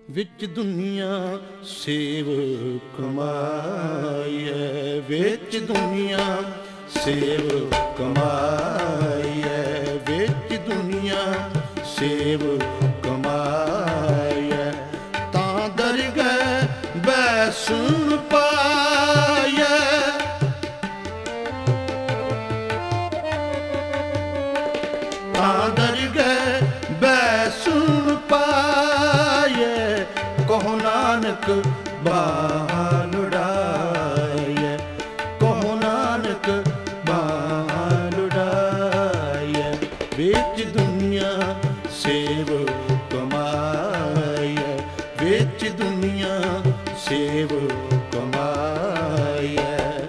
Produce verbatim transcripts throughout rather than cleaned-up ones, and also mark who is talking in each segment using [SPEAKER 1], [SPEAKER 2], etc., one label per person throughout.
[SPEAKER 1] ਵਿੱਚ ਦੁਨੀਆ ਸੇਵ ਕਮਾਈਐ, ਵਿੱਚ ਦੁਨੀਆ ਸੇਵ ਕਮਾਈਐ, ਵਿੱਚ ਦੁਨੀਆ ਸੇਵ ਕਮਾਈਐ। ਤਾਂ ਦਰਗਹਿ ਬਹਿ ਸੁਣ ਪਾਈਐ, ਤਾਂ ਦਰਗਹਿ ਬਹਿ ਸੁਣ ਪਾਈਐ। ਕਹੋ ਨਾਨਕ ਬਾਹਾਂ ਲੁੜਾਈਐ, ਕਹੋ ਨਾਨਕ ਬਾਹਾਂ ਲੁੜਾਈਐ। ਵਿੱਚ ਦੁਨੀਆ ਸੇਵ ਕਮਾਈਐ, ਵਿੱਚ ਦੁਨੀਆ ਸੇਵ ਕਮਾਈਐ।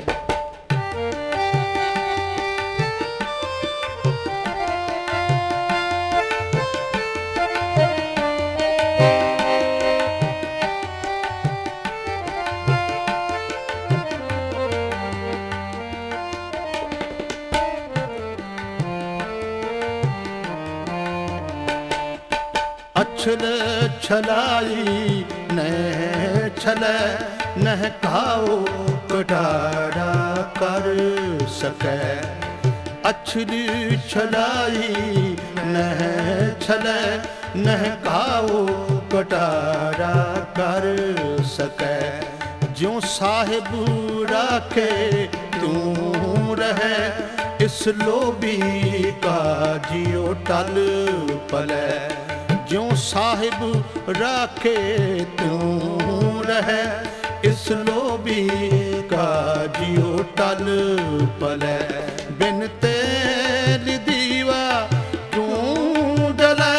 [SPEAKER 1] ਅਛਲ ਛਲਾਈ ਨਹਿ ਛਲੈ, ਨਹਿ ਕਾਉ ਕਟਾੜਾ ਕਰ ਸਕੈ। ਅਛਲ ਛਲਾਈ ਨਹਿ ਛਲੈ, ਨਹਿ ਕਾਉ ਕਟਾੜਾ ਕਰ ਸਕੈ। ਜਿਉ ਸਾਹਿਬ ਰਾਖੇ ਤੂੰ ਰਹੈ, ਇਸ ਲੋਭੀ ਕਾ ਜਿਉ ਟਲ ਪਲੈ। ਜਿਉ ਸਾਹਿਬ ਰਾਖੇ ਤੂੰ ਰਹੈ, ਇਸ ਲੋਭੀ ਕਾ ਜਿਉ ਟਲ ਪਲੈ। ਬਿਨ ਤੇਲ ਦੀਵਾ ਕਿਉ ਜਲੈ,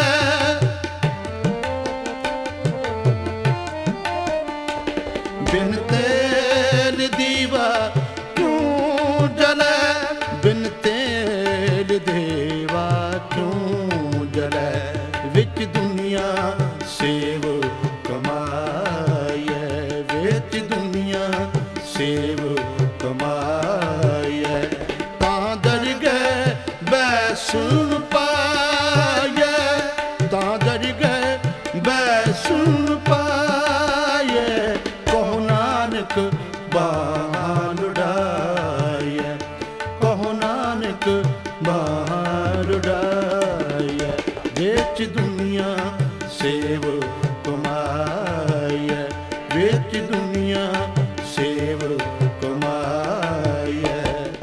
[SPEAKER 1] ਬਿਨ ਤੇਲ ਦੀਵਾ ਕਿਉ ਜਲੈ, ਬਿਨ ਤੇਲ ਦੀਵਾ ਕਿਉ ਜਲੈ। ਵਿੱਚ ਦੁਨੀਆ ਸੇਵ ਕਮਾਈਐ, ਵਿੱਚ ਦੁਨੀਆ ਸੇਵ ਕਮਾਈਐ। ਤਾਂ ਦਰਗਹਿ ਬਹਿ ਸੁਣ ਪਾਈਐ, ਤਾਂ ਦਰਗਹਿ ਬਹਿ ਸੁਣ ਪਾਈਐ। ਕਹੋ ਨਾਨਕ ਬਾਹਾਂ ਲੁੜਾਈਐ, ਕਹੋ ਨਾਨਕ ਬਾਹਾਂ ਲੁੜਾਈਐ। ਵਿੱਚ ਦੁਨੀਆ ਸੇਵ ਕਮਾਈਐ, ਵਿੱਚ ਦੁਨੀਆ ਸੇਵ ਕਮਾਈਐ।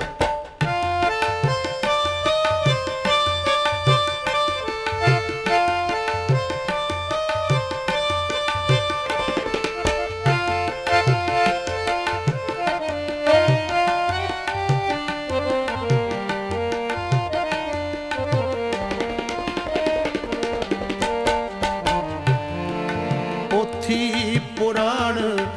[SPEAKER 1] ਪੋਥੀ ਪੁਰਾਣ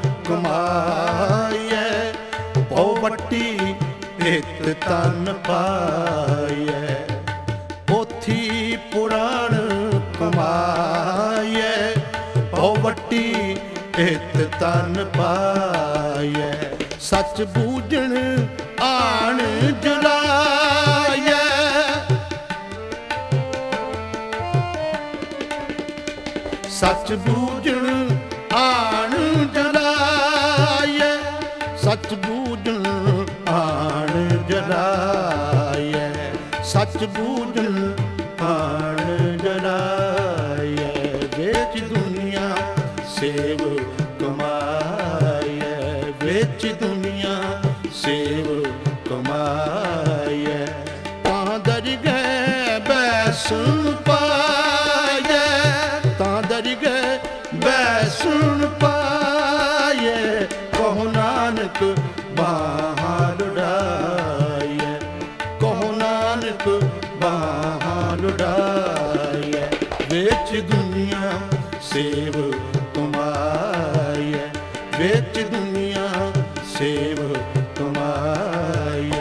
[SPEAKER 1] ਕਮਾਈਐ, ਭਉ ਵੱਟੀ ਹਿਤ ਤਨ ਪਾਈਐ। ਪੋਥੀ ਪੁਰਾਣ ਕਮਾਈਐ, ਭਉ ਵੱਟੀ ਹਿਤ ਤਨ ਪਾਈਐ। ਸੱਚ ਬੂਝਣ ਆਣ ਜਲਾਈਐ, ਸੱਚ ਬੂਝਣ ਆਣ ਜਲਾਈਐ, ਸੱਚ ਬੂਝਣ ਆਣ ਜਲਾਈਐ, ਸੱਚ ਬੂਝਣ ਆਣ ਜਲਾਈਐ। ਵਿੱਚ ਦੁਨੀਆ ਸੇਵ ਕਮਾਈਐ, ਵਿੱਚ ਦੁਨੀਆ ਸੇਵ ਕਮਾਈਐ। ਤਾਂ ਦਰਗਹਿ ਬਹਿ ਸੁਣ ਪਾਈਐ, ਤਾਂ ਦਰਗਹਿ ਬਹਿ ਸੁਣ ਪਾਈਐ। ਕਹੋ ਨਾਨਕ ਬਾਹਾਂ ਲੁੜਾਈਐ, ਕਹੋ ਨਾਨਕ ਬਾਹਾਂ ਲੁੜਾਈਐ। ਵਿੱਚ ਦੁਨੀਆ ਸੇਵ ਕਮਾਈਐ, ਵਿੱਚ ਦੁਨੀਆ ਸੇਵ ਕਮਾਈਐ।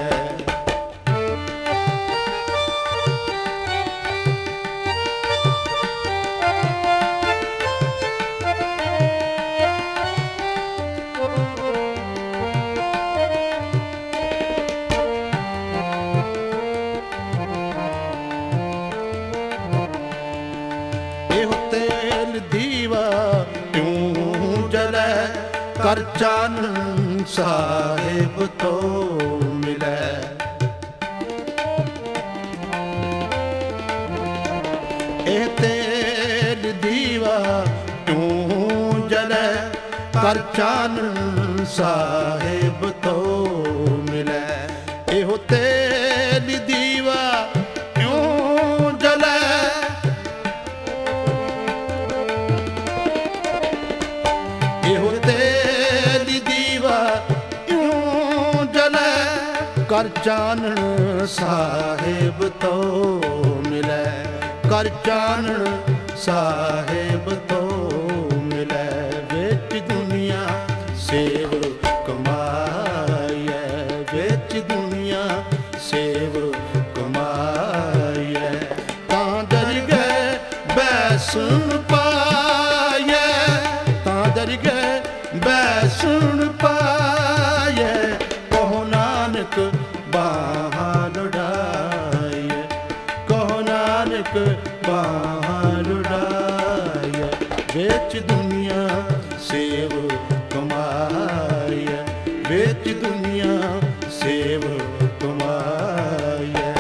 [SPEAKER 1] ਇਹੋ ਤੇਲ ਦੀਵਾ ਇਉਂ ਜਲੈ, ਕਰ ਚਾਨਣ ਸਾਹਿਬ ਤੋਂ ਮਿਲੈ। ਇਹ ਤੇਲ ਦੀਵਾ ਇਉਂ ਜਲੈ, ਕਰ ਚਾਨਣ ਸਾਹਿਬ ਤੋਂ ਮਿਲੈ। ਇਹੋ ਤੇਲ ਦੀਵਾ ਇਉਂ ਜਲੈ, ਇਹੋ ਤੇਲ ਦੀਵਾ ਇਉਂ ਜਲੈ, ਕਰ ਚਾਨਣ ਸਾਹਿਬ ਤੋਂ ਮਿਲੈ। ਕਰ ਚਾਨਣ ਸਾਹਿਬ ਤੋਂ ਮਿਲੈ। ਵਿੱਚ ਦੁਨੀਆ ਸੇਵ ਕਮਾਈਐ, ਵਿੱਚ ਦੁਨੀਆ ਸੇਵ ਕਮਾਈਐ। ਤਾਂ ਦਰਗਹਿ ਬੈਸਣ ਪਾਈਐ, ਤਾਂ ਦਰਗਹਿ ਬੈਸਣ ਪਾਈਐ। ਕਹੋ ਨਾਨਕ ਬਾਹਾਂ ਲੁੜਾਈਐ, ਕਹੋ ਨਾਨਕ ਬਾਹਾਂ ਲੁੜਾਈਐ। ਵਿੱਚ ਦੁਨੀਆ ਸੇਵ ਕਮਾਈਐ, ਵਿੱਚ ਦੁਨੀਆ ਸੇਵ ਕਮਾਈਐ।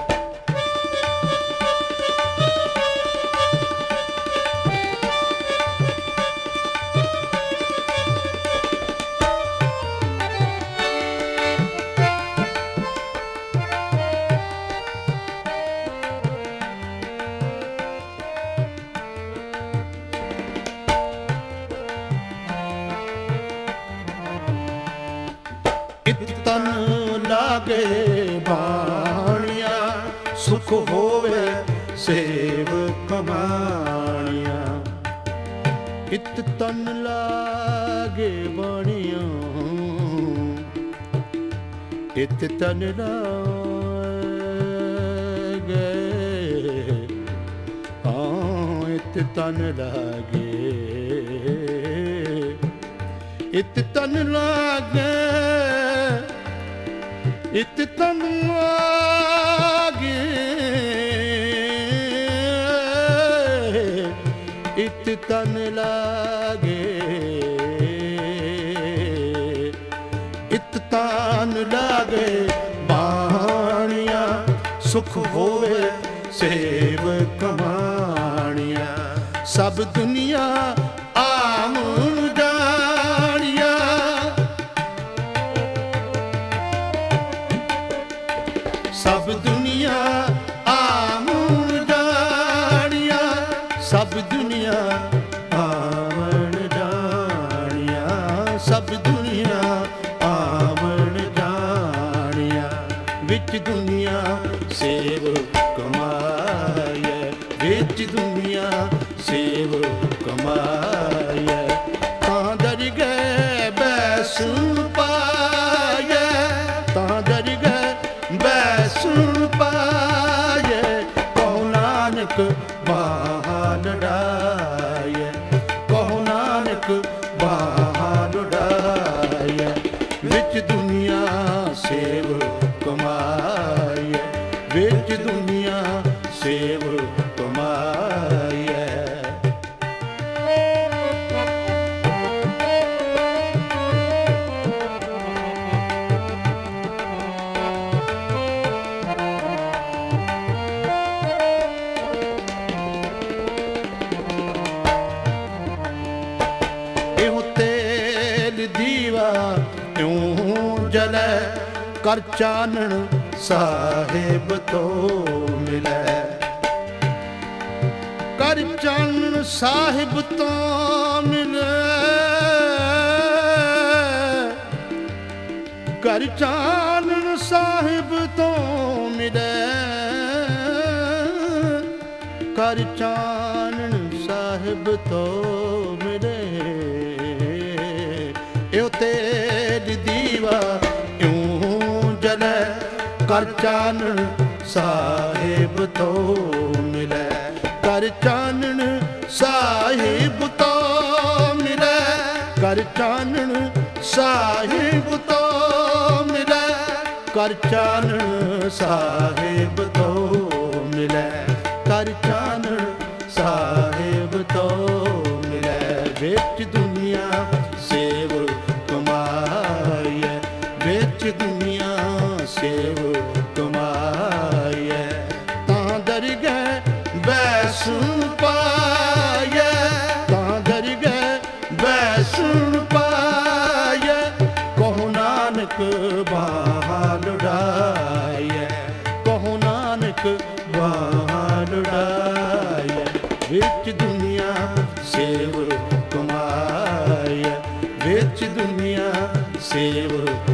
[SPEAKER 1] ਇਤ ਤਨ ਲਾਗੇ ਬਾਣੀਆਂ, ਸੁਖ ਹੋਵੇ ਸੇਵ ਕਮਾਣੀਆਂ। ਇਤ ਤਨ ਲਾਗੇ ਬਾਣੀਆਂ, ਇਤ ਤਨ ਲਾਗੇ, ਹਾਂ ਇਤ ਤਨ ਲਾਗੇ, ਇਤ ਤਨ ਲਾਗੇ, ਇਤ ਤਨ ਲਾਗੇ, ਇਤ ਤਨ ਲਾਗੇ, ਇਤ ਤਨ ਲਾਗੇ ਬਾਣੀਆਂ। ਸੁਖ ਹੋਵੇ ਸੇਵ ਕਮਾਣੀਆਂ। ਸਭ ਦੁਨੀਆ ਆਵਣ ਜਾਣੀਆਂ, ਸਭ ਦੁਨੀਆ ਆਵਣ ਜਾਣੀਆਂ, ਸਭ ਦੁਨੀਆ ਆਵਣ ਜਾਣੀਆਂ, ਸਭ ਦੁਨੀਆ ਆਵਣ ਜਾਣੀਆਂ। ਵਿੱਚ ਦੁਨੀਆ ਸੇਵ ਕਮਾਈਐ, ਵਿੱਚ ਦੁਨੀਆ ਸੇਵ ਕਮਾਈਐ। ਤਾਂ ਦਰਗਹਿ ਬੈਸਣ ਪਾਈਐ, ਤਾਂ ਦਰਗਹਿ ਬੈਸਣ ਪਾਈਐ। ਕਹੋ ਨਾਨਕ ਬਾਹਾਂ ਲੁੜਾਈਐ, ਕਹੋ ਨਾਨਕ ਬਾਹਾਂ ਲੁੜਾਈਐ। ਵਿੱਚ ਦੁਨੀਆ ਸੇਵ ਕਮਾਈਐ, ਵਿੱਚ ਦੁਨੀਆ ਸੇਵ ਕਮਾਈਐ। ਇਹੋ ਤੇਲ ਦੀਵਾ ਇਉਂ ਜਲੈ, ਕਰ ਚਾਨਣ ਸਾਹਿਬ ਤੋਂ ਮਿਲੈ। ਕਰ ਚਾਨਣ ਸਾਹਿਬ ਤੋਂ ਮਿਲੈ, ਕਰ ਚਾਨਣ ਸਾਹਿਬ ਤੋਂ ਮਿਲੈ, ਕਰ ਚਾਨਣ ਸਾਹਿਬ ਤੋਂ ਮਿਲੈ। ਇਹੋ ਤੇਲ ਦੀਵਾ ਇਉਂ ਜਲੈ, ਕਰ ਚਾਨਣ ਸਾਹਿਬ ਤੋਂ ਮਿਲੈ। ਕਰ ਚਾਨਣ ਸਾਹਿਬ ਤੋਂ ਮਿਲੈ, ਕਰ ਚਾਨਣ ਸਾਹਿਬ ਤੋਂ ਮਿਲੈ, ਕਰ ਚਾਨਣ ਸਾਹਿਬ ਤੋਂ ਮਿਲੈ, ਕਰ ਚਾਨਣ ਸਾਹਿਬ ਤੋਂ ਇੱਕ ਬਾਹਾਂ ਲੁੜਾਈਐ, ਵਿੱਚ ਦੁਨੀਆ ਸੇਵ ਕਮਾਈਐ, ਵਿੱਚ ਦੁਨੀਆ ਸੇਵ